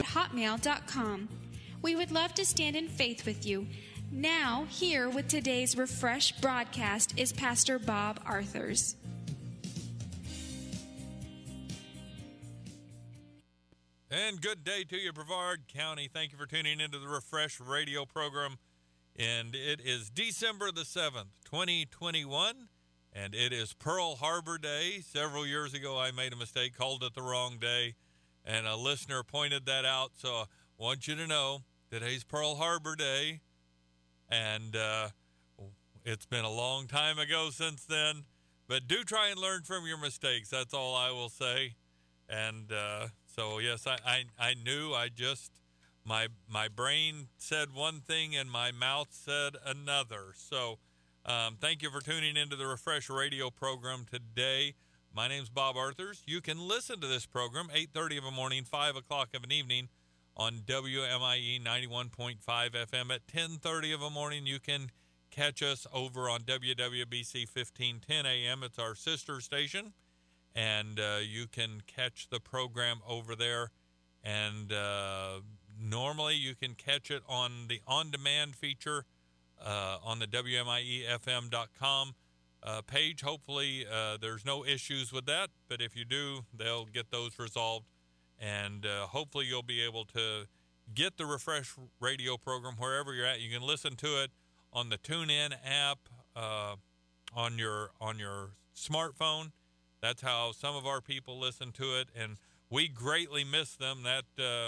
hotmail.com. We would love to stand in faith with you. Now, here with today's Refresh broadcast is Pastor Bob Arthurs. And good day to you, Brevard County. Thank you for tuning into the Refresh radio program. And it is December the 7th, 2021, and it is Pearl Harbor Day. Several years ago, I made a mistake, called it the wrong day, and a listener pointed that out. So I want you to know today's Pearl Harbor Day, and it's been a long time ago since then. But do try and learn from your mistakes. That's all I will say. And so, yes, I knew. My brain said one thing and my mouth said another. So thank you for tuning into the Refresh radio program today. My name's Bob Arthurs. You can listen to this program 8:30 of a morning, 5 o'clock of an evening on WMIE 91.5 FM. At 10:30 of a morning, you can catch us over on WWBC 1510 AM. It's our sister station. And you can catch the program over there. And normally you can catch it on the on-demand feature on the WMIEFM.com page. Hopefully there's no issues with that. But if you do, they'll get those resolved. And hopefully you'll be able to get the Refresh radio program wherever you're at. You can listen to it on the TuneIn app on your smartphone. That's how some of our people listen to it, and we greatly miss them. That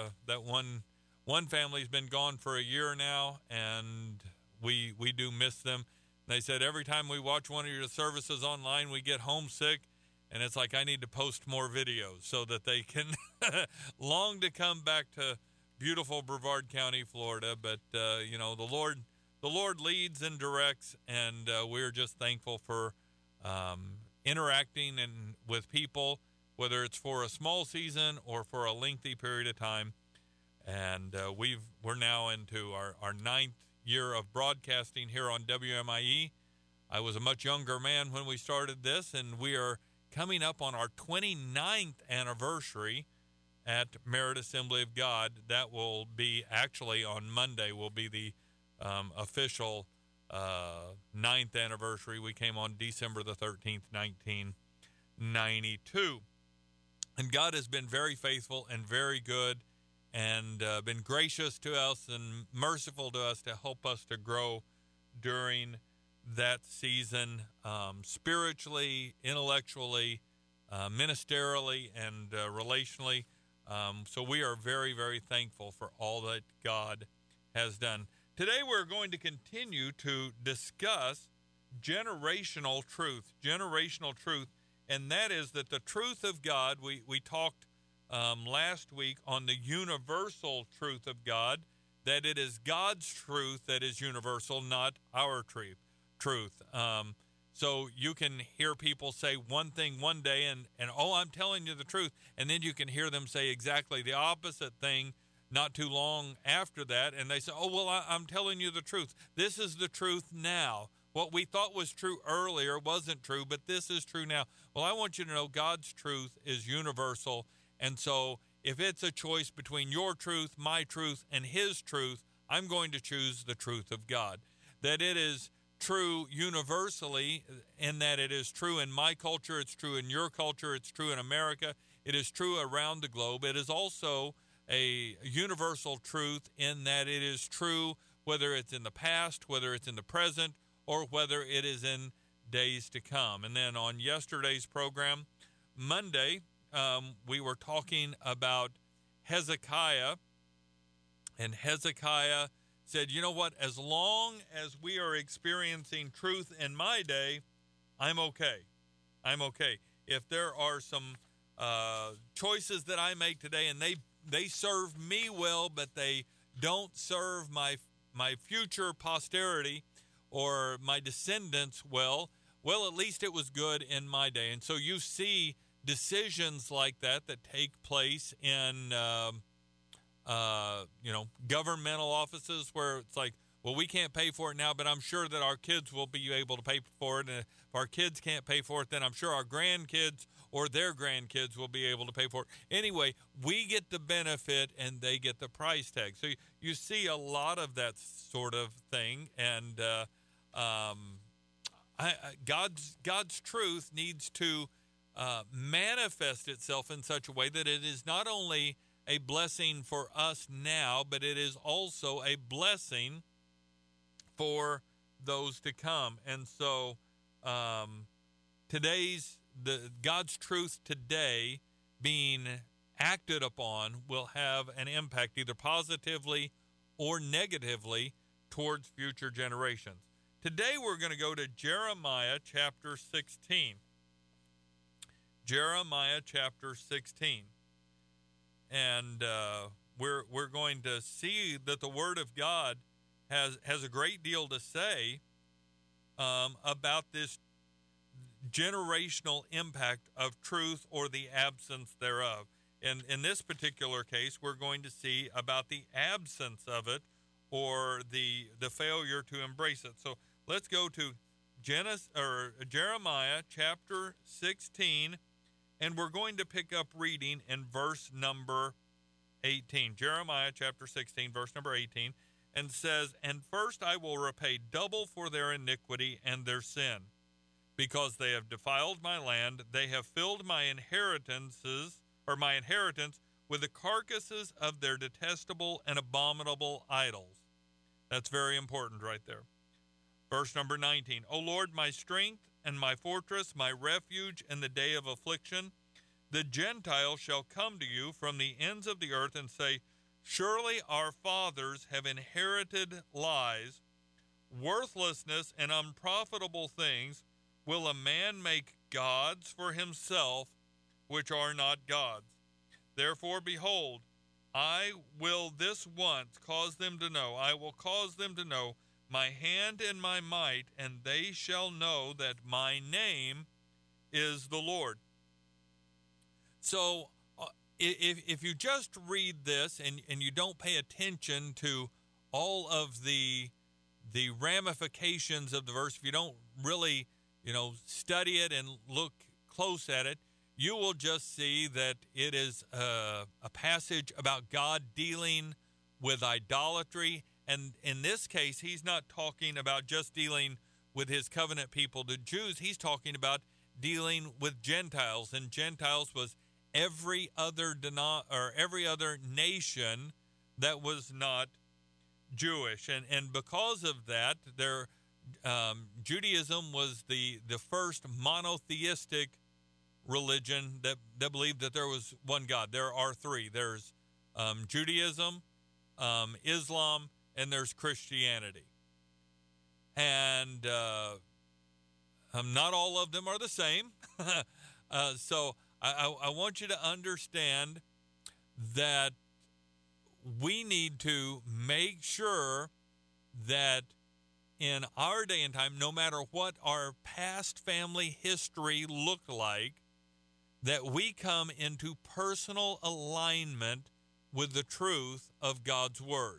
one family's been gone for a year now, and we do miss them. They said every time we watch one of your services online, we get homesick, and it's like I need to post more videos so that they can long to come back to beautiful Brevard County, Florida. But the Lord leads and directs, and we're just thankful for interacting and with people, whether it's for a small season or for a lengthy period of time. And we're now into our ninth year of broadcasting here on WMIE. I was a much younger man when we started this, and we are coming up on our 29th anniversary at Merit Assembly of God. That will be actually on Monday will be the official 9th anniversary. We came on December the 13th, 1992. And God has been very faithful and very good and been gracious to us and merciful to us to help us to grow during that season, spiritually, intellectually, ministerially, and relationally. So we are very, very thankful for all that God has done. Today we're going to continue to discuss generational truth, and that is that the truth of God, we talked last week on the universal truth of God, that it is God's truth that is universal, not our truth. So you can hear people say one thing one day and I'm telling you the truth, and then you can hear them say exactly the opposite thing not too long after that, and they say, I'm telling you the truth. This is the truth now. What we thought was true earlier wasn't true, but this is true now. Well, I want you to know God's truth is universal, and so if it's a choice between your truth, my truth, and His truth, I'm going to choose the truth of God. That it is true universally, in that it is true in my culture, it's true in your culture, it's true in America, it is true around the globe. It is also a universal truth in that it is true whether it's in the past, whether it's in the present, or whether it is in days to come. And then on yesterday's program, Monday, we were talking about Hezekiah, and Hezekiah said, you know what, as long as we are experiencing truth in my day, I'm okay. If there are some choices that I make today and they serve me well, but they don't serve my future posterity or my descendants well, at least it was good in my day. And so you see decisions like that take place in governmental offices where it's like, well, we can't pay for it now, but I'm sure that our kids will be able to pay for it. And if our kids can't pay for it, then I'm sure our grandkids or their grandkids will be able to pay for it. Anyway, we get the benefit and they get the price tag. So you see a lot of that sort of thing, and God's truth needs to manifest itself in such a way that it is not only a blessing for us now, but it is also a blessing for those to come. And so God's truth today being acted upon will have an impact either positively or negatively towards future generations. Today we're going to go to Jeremiah chapter 16. Jeremiah chapter 16. And we're going to see that the Word of God has a great deal to say about this generational impact of truth or the absence thereof. And in this particular case, we're going to see about the absence of it or the failure to embrace it. So let's go to Jeremiah chapter 16, and we're going to pick up reading in verse number 18. Jeremiah chapter 16, verse number 18, and says, "And first I will repay double for their iniquity and their sin. Because they have defiled my land, they have filled my inheritance with the carcasses of their detestable and abominable idols." That's very important right there. Verse number 19, "O Lord, my strength and my fortress, my refuge in the day of affliction, the Gentiles shall come to you from the ends of the earth and say, surely our fathers have inherited lies, worthlessness, and unprofitable things. Will a man make gods for himself, which are not gods? Therefore, behold, I will this once cause them to know, I will cause them to know my hand and my might, and they shall know that my name is the Lord." So, if you just read this and you don't pay attention to all of the ramifications of the verse, if you don't really study it and look close at it, you will just see that it is a passage about God dealing with idolatry. And in this case, he's not talking about just dealing with his covenant people, the Jews. He's talking about dealing with Gentiles, and Gentiles was every other nation that was not Jewish. And because of that, Judaism was the first monotheistic religion that believed that there was one God. There are three. There's Judaism, Islam, and there's Christianity. And not all of them are the same. So I want you to understand that we need to make sure that in our day and time, no matter what our past family history looked like, that we come into personal alignment with the truth of God's Word.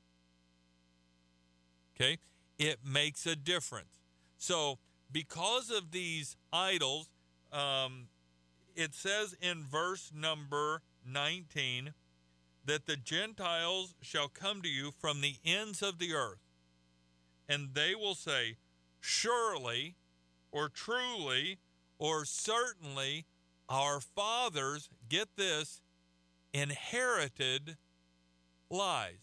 Okay? It makes a difference. So, because of these idols, it says in verse number 19 that the Gentiles shall come to you from the ends of the earth, and they will say, surely, or truly, or certainly, our fathers, get this, inherited lies.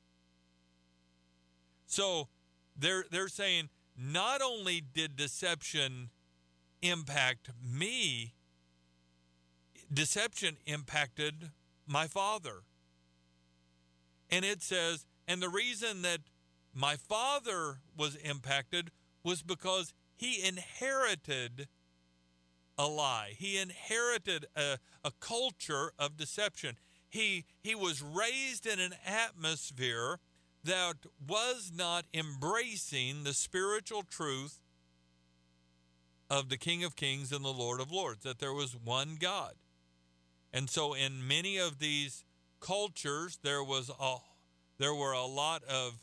So they're saying, not only did deception impact me, deception impacted my father. And it says, and the reason that my father was impacted was because he inherited a lie. He inherited a culture of deception. He was raised in an atmosphere that was not embracing the spiritual truth of the King of Kings and the Lord of Lords, that there was one God. And so in many of these cultures, there were a lot of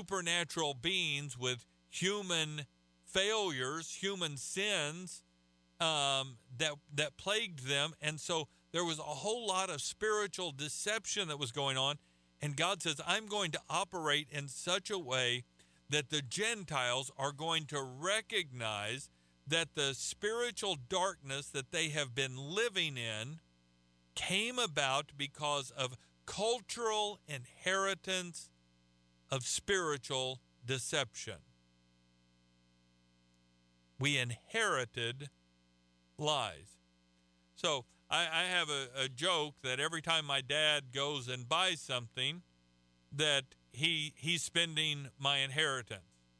supernatural beings with human failures, human sins, that plagued them. And so there was a whole lot of spiritual deception that was going on. And God says, I'm going to operate in such a way that the Gentiles are going to recognize that the spiritual darkness that they have been living in came about because of cultural inheritance of spiritual deception. We inherited lies. So I have a joke that every time my dad goes and buys something, that he's spending my inheritance.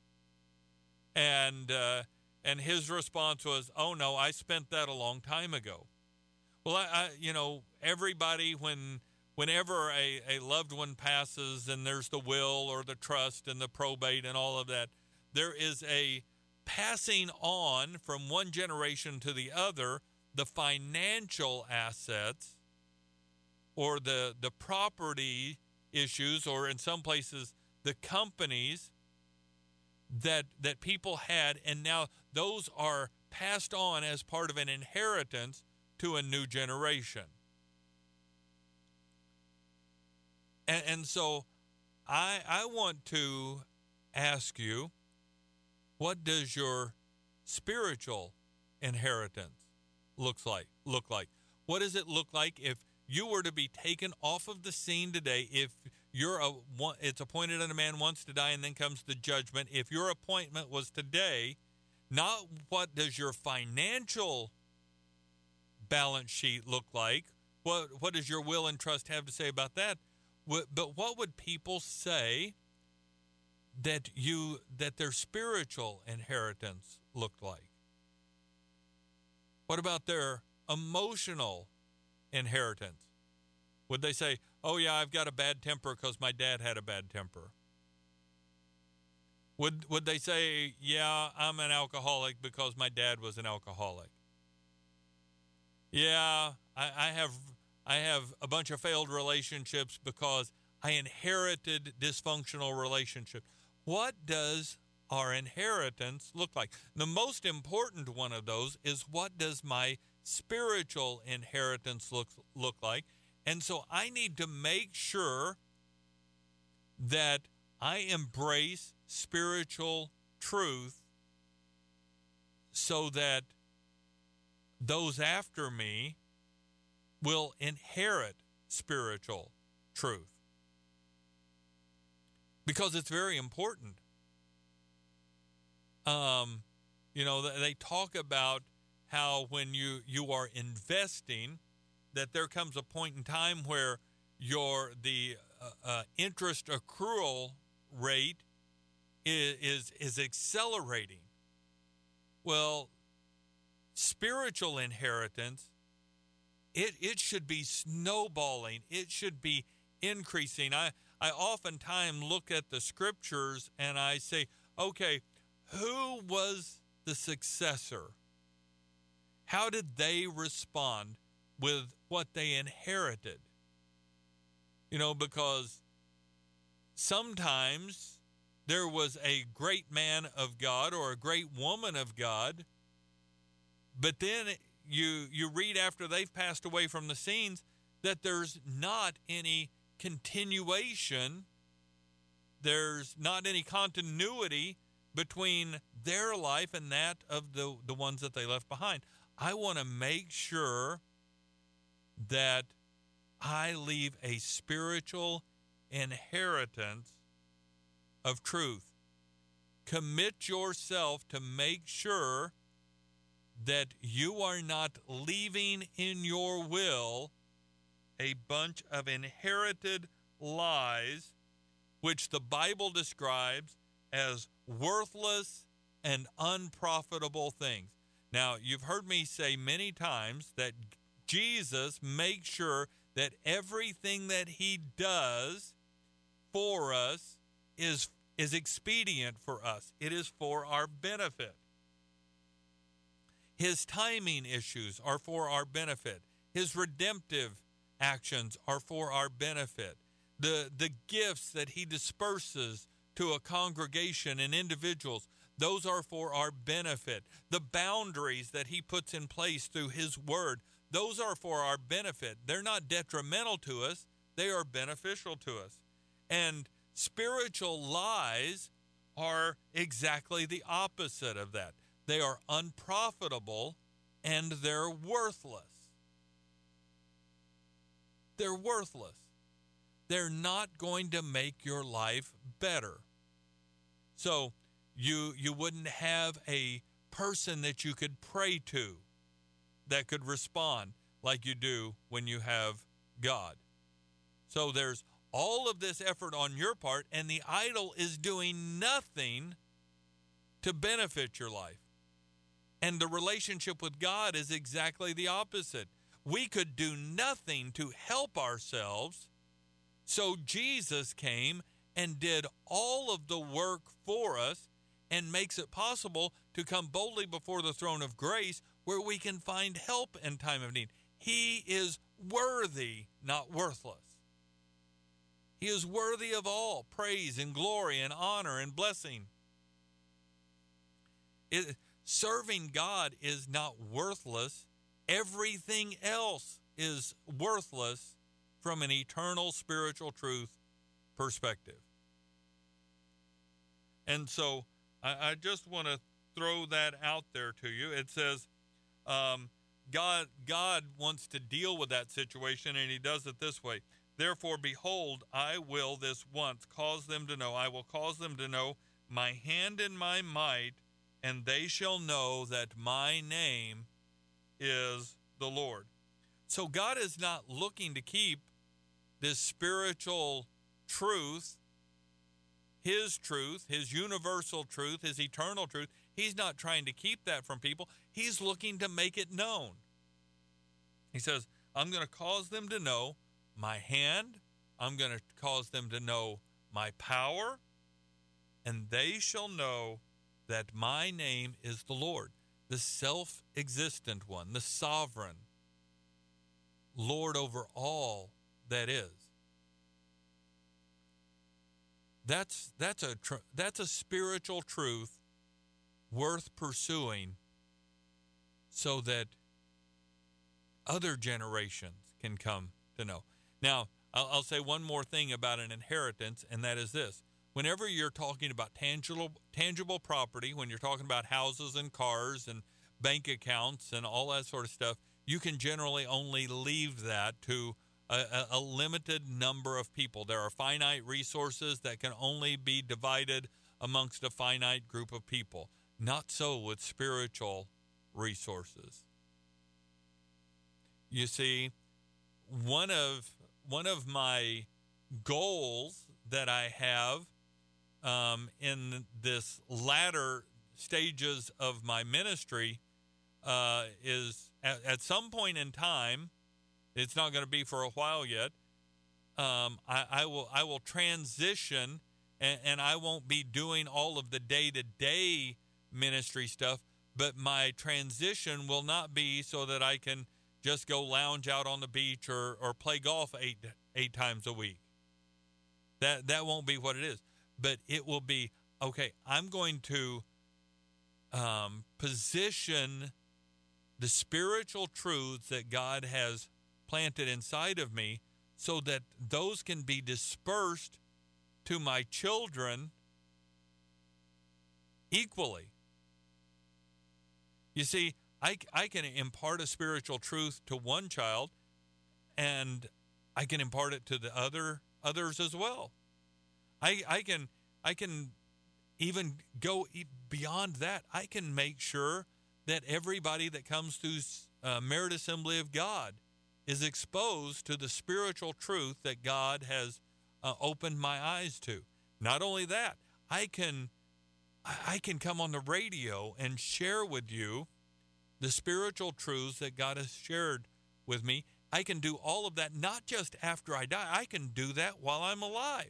And his response was, "Oh no, I spent that a long time ago." Well, everybody, whenever a loved one passes and there's the will or the trust and the probate and all of that, there is a passing on from one generation to the other the financial assets or the property issues, or in some places the companies that people had, and now those are passed on as part of an inheritance to a new generation. And so I want to ask you, what does your spiritual inheritance look like? What does it look like if you were to be taken off of the scene today? If it's appointed that a man wants to die and then comes the judgment. If your appointment was today, not what does your financial balance sheet look like? What does your will and trust have to say about that? But what would people say that their spiritual inheritance looked like? What about their emotional inheritance? Would they say, "Oh yeah, I've got a bad temper because my dad had a bad temper"? Would they say, "Yeah, I'm an alcoholic because my dad was an alcoholic"? Yeah, I have a bunch of failed relationships because I inherited dysfunctional relationships. What does our inheritance look like? The most important one of those is, what does my spiritual inheritance look like? And so I need to make sure that I embrace spiritual truth so that those after me will inherit spiritual truth. Because it's very important. They talk about how when you are investing, that there comes a point in time where the interest accrual rate is accelerating. Well, spiritual inheritance, it should be snowballing. It should be increasing. I oftentimes look at the scriptures and I say, okay, who was the successor? How did they respond with what they inherited? Because sometimes there was a great man of God or a great woman of God, but then you read after they've passed away from the scenes that there's not any continuation. There's not any continuity between their life and that of the ones that they left behind. I want to make sure that I leave a spiritual inheritance of truth. Commit yourself to make sure that you are not leaving in your will a bunch of inherited lies, which the Bible describes as worthless and unprofitable things. Now, you've heard me say many times that Jesus makes sure that everything that he does for us is expedient for us. It is for our benefit. His timing issues are for our benefit. His redemptive actions are for our benefit. The gifts that he disperses to a congregation and individuals, Those are for our benefit. The boundaries that he puts in place through his word, those are for our benefit. They're not detrimental to us. They are beneficial to us. And spiritual lies are exactly the opposite of that. They are unprofitable and they're worthless. They're worthless. They're not going to make your life better. So you wouldn't have a person that you could pray to that could respond like you do when you have God. So there's all of this effort on your part, and the idol is doing nothing to benefit your life. And the relationship with God is exactly the opposite. We could do nothing to help ourselves, so Jesus came and did all of the work for us and makes it possible to come boldly before the throne of grace where we can find help in time of need. He is worthy, not worthless. He is worthy of all praise and glory and honor and blessing. Serving God is not worthless. Everything else is worthless from an eternal spiritual truth perspective. And so I just want to throw that out there to you. It says God wants to deal with that situation, and he does it this way. Therefore, behold, I will this once cause them to know. I will cause them to know my hand and my might, and they shall know that my name is the Lord. So God is not looking to keep this spiritual truth, his universal truth, his eternal truth. He's not trying to keep that from people. He's looking to make it known. He says, I'm going to cause them to know my hand. I'm going to cause them to know my power, and they shall know that my name is the Lord, the self-existent one, the sovereign Lord over all that is. That's a spiritual truth worth pursuing so that other generations can come to know. Now, I'll say one more thing about an inheritance, and that is this. Whenever you're talking about tangible property, when you're talking about houses and cars and bank accounts and all that sort of stuff, you can generally only leave that to a limited number of people. There are finite resources that can only be divided amongst a finite group of people. Not so with spiritual resources. You see, one of my goals that I have in this latter stages of my ministry is at some point in time, it's not going to be for a while yet, I will transition and I won't be doing all of the day-to-day ministry stuff, but my transition will not be so that I can just go lounge out on the beach or play golf eight times a week. That won't be what it is. But it will be, okay, I'm going to position the spiritual truths that God has planted inside of me so that those can be dispersed to my children equally. You see, I can impart a spiritual truth to one child, and I can impart it to the others as well. I can even go beyond that. I can make sure that everybody that comes through Merit Assembly of God is exposed to the spiritual truth that God has opened my eyes to. Not only that, I can come on the radio and share with you the spiritual truths that God has shared with me. I can do all of that not just after I die. I can do that while I'm alive.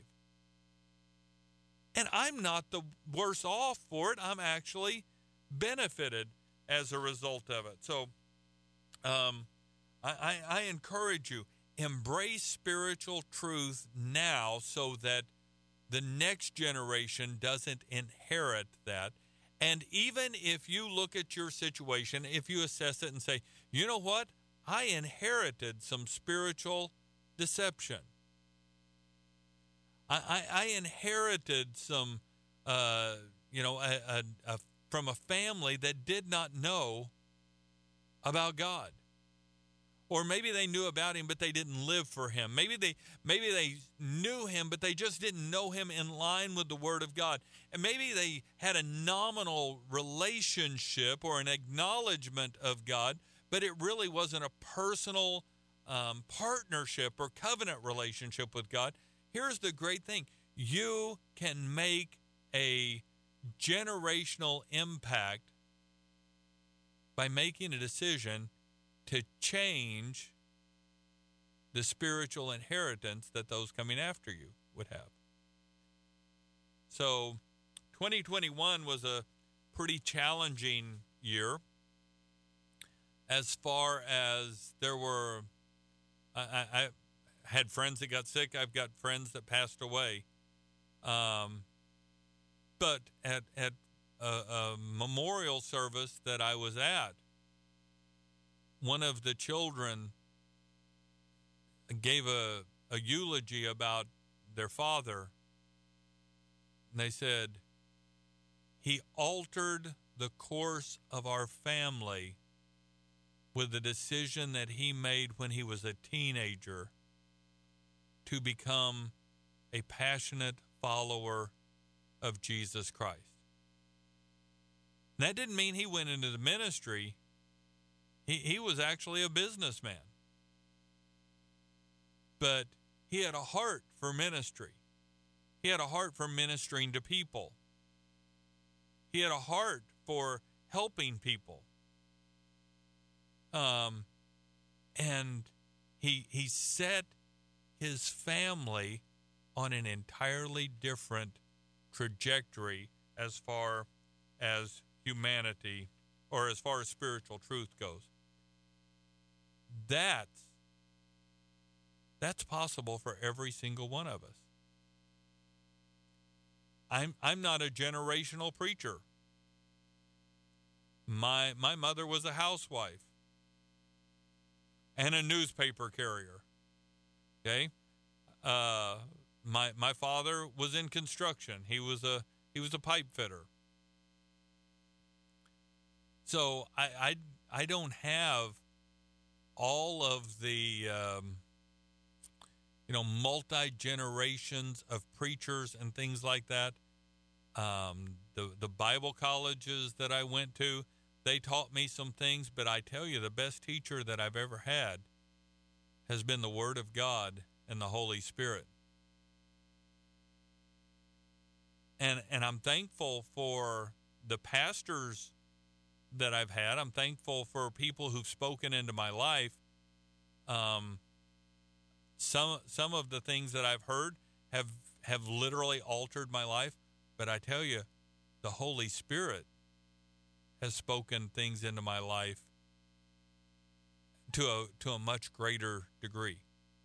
And I'm not the worse off for it. I'm actually benefited as a result of it. So I encourage you, embrace spiritual truth now so that the next generation doesn't inherit that. And even if you look at your situation, if you assess it and say, you know what? I inherited some spiritual deception. I inherited some, from a family that did not know about God. Or maybe they knew about him, but they didn't live for him. Maybe they knew him, but they just didn't know him in line with the Word of God. And maybe they had a nominal relationship or an acknowledgement of God, but it really wasn't a personal partnership or covenant relationship with God. Here's the great thing. You can make a generational impact by making a decision to change the spiritual inheritance that those coming after you would have. So 2021 was a pretty challenging year as far as there were, I had friends that got sick. I've got friends that passed away. But at a memorial service that I was at, one of the children gave a eulogy about their father. And they said, he altered the course of our family with the decision that he made when he was a teenager to become a passionate follower of Jesus Christ. And that didn't mean he went into the ministry. He was actually a businessman. But he had a heart for ministry. He had a heart for ministering to people. He had a heart for helping people. And he set his family on an entirely different trajectory as far as humanity or as far as spiritual truth goes. That's possible for every single one of us. I'm not a generational preacher. My mother was a housewife and a newspaper carrier. Okay? My father was in construction. He was a pipe fitter. So I don't have all of the multi-generations of preachers and things like that. The Bible colleges that I went to, they taught me some things, but I tell you, the best teacher that I've ever had has been the Word of God and the Holy Spirit. And I'm thankful for the pastors that I've had. I'm thankful for people who've spoken into my life. Some of the things that I've heard have literally altered my life, but I tell you, the Holy Spirit has spoken things into my life to a much greater degree.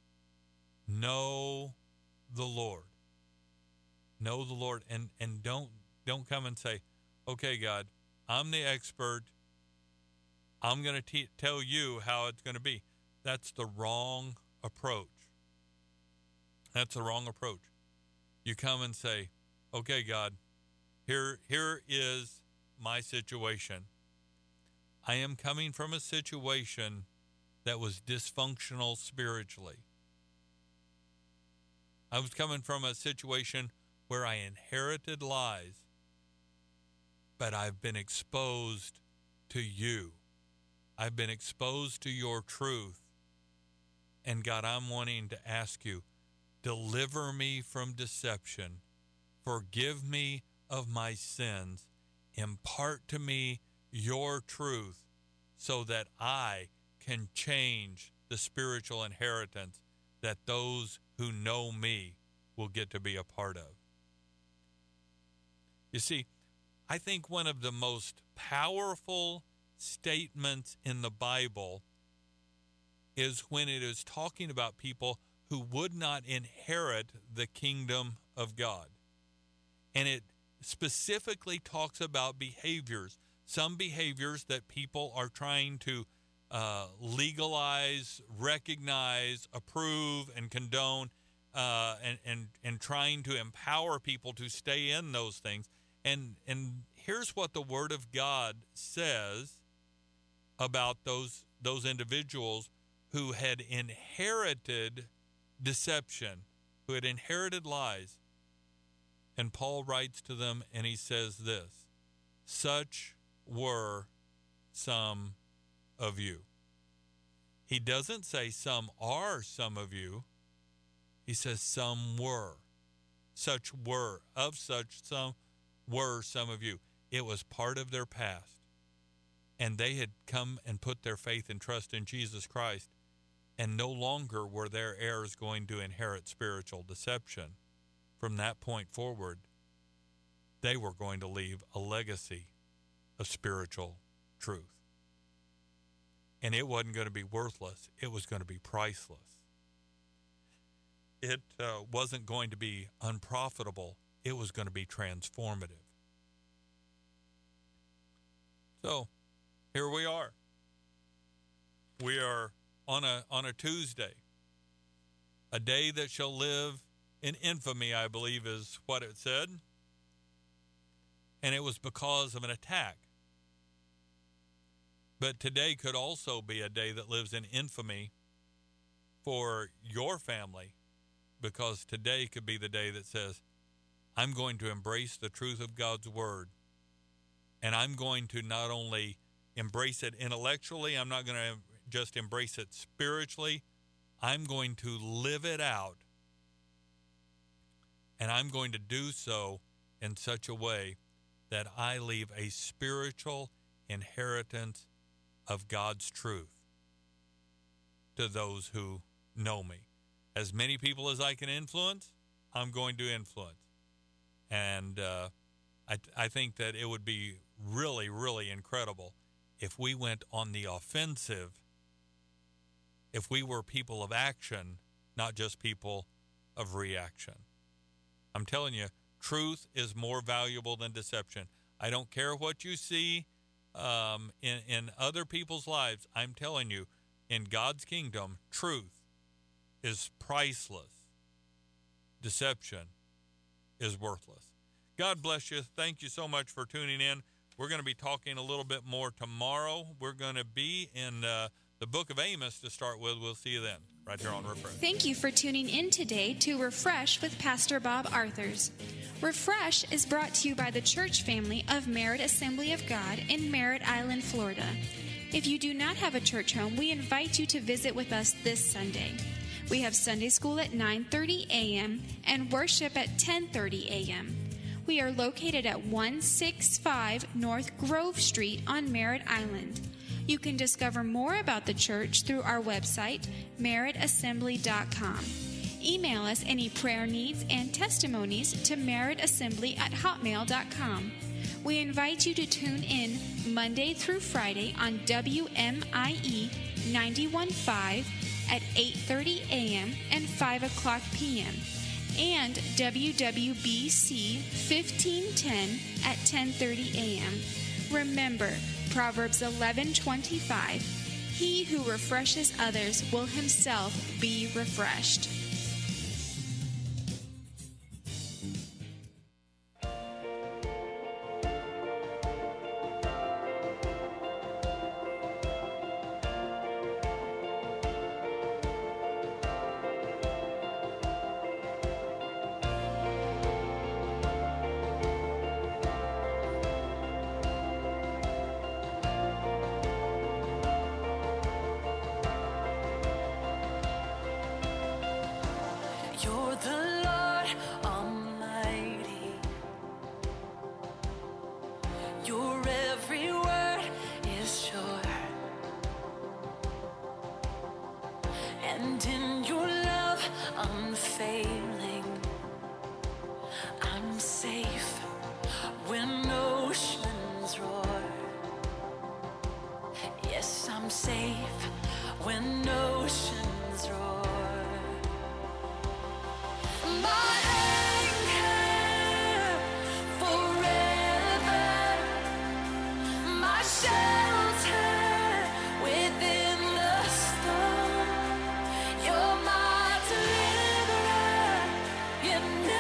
Know the Lord. Know the Lord, and don't come and say, okay, God, I'm the expert. I'm going to tell you how it's going to be. That's the wrong approach. That's the wrong approach. You come and say, okay, God, here is my situation. I am coming from a situation that was dysfunctional spiritually. I was coming from a situation where I inherited lies, but I've been exposed to you. I've been exposed to your truth. And God, I'm wanting to ask you, deliver me from deception. Forgive me of my sins. Impart to me your truth so that I can change the spiritual inheritance that those who know me will get to be a part of. You see, I think one of the most powerful statements in the Bible is when it is talking about people who would not inherit the kingdom of God. And specifically talks about behaviors, some behaviors that people are trying to legalize, recognize, approve, and condone, and trying to empower people to stay in those things. And here's what the Word of God says about those individuals who had inherited deception, who had inherited lies. And Paul writes to them and he says this: such were some of you. He doesn't say some are some of you. He says some were. Such were. Of such some were some of you. It was part of their past. And they had come and put their faith and trust in Jesus Christ. And no longer were their heirs going to inherit spiritual deception. From that point forward, they were going to leave a legacy of spiritual truth. And it wasn't going to be worthless. It was going to be priceless. It wasn't going to be unprofitable. It was going to be transformative. So, here we are. We are on a Tuesday, a day that shall live in infamy, I believe is what it said. And it was because of an attack. But today could also be a day that lives in infamy for your family, because today could be the day that says, I'm going to embrace the truth of God's word, and I'm going to not only embrace it intellectually, I'm not going to just embrace it spiritually, I'm going to live it out, and I'm going to do so in such a way that I leave a spiritual inheritance of God's truth to those who know me. As many people as I can influence, I'm going to influence. And I think that it would be really, really incredible if we went on the offensive, if we were people of action, not just people of reaction. I'm telling you, truth is more valuable than deception. I don't care what you see in other people's lives. I'm telling you, in God's kingdom, truth is priceless. Deception is worthless. God bless you. Thank you so much for tuning in. We're going to be talking a little bit more tomorrow. We're going to be in the book of Amos to start with. We'll see you then, right here on Refresh. Thank you for tuning in today to Refresh with Pastor Bob Arthurs. Refresh is brought to you by the church family of Merritt Assembly of God in Merritt Island, Florida. If you do not have a church home, we invite you to visit with us this Sunday. We have Sunday school at 9:30 a.m. and worship at 10:30 a.m. We are located at 165 North Grove Street on Merritt Island. You can discover more about the church through our website, merrittassembly.com. Email us any prayer needs and testimonies to merrittassembly@hotmail.com. We invite you to tune in Monday through Friday on WMIE 91.5 at 8:30 a.m. and 5 o'clock p.m. and WWBC 1510 at 10:30 a.m. Remember, Proverbs 11:25, he who refreshes others will himself be refreshed. You're the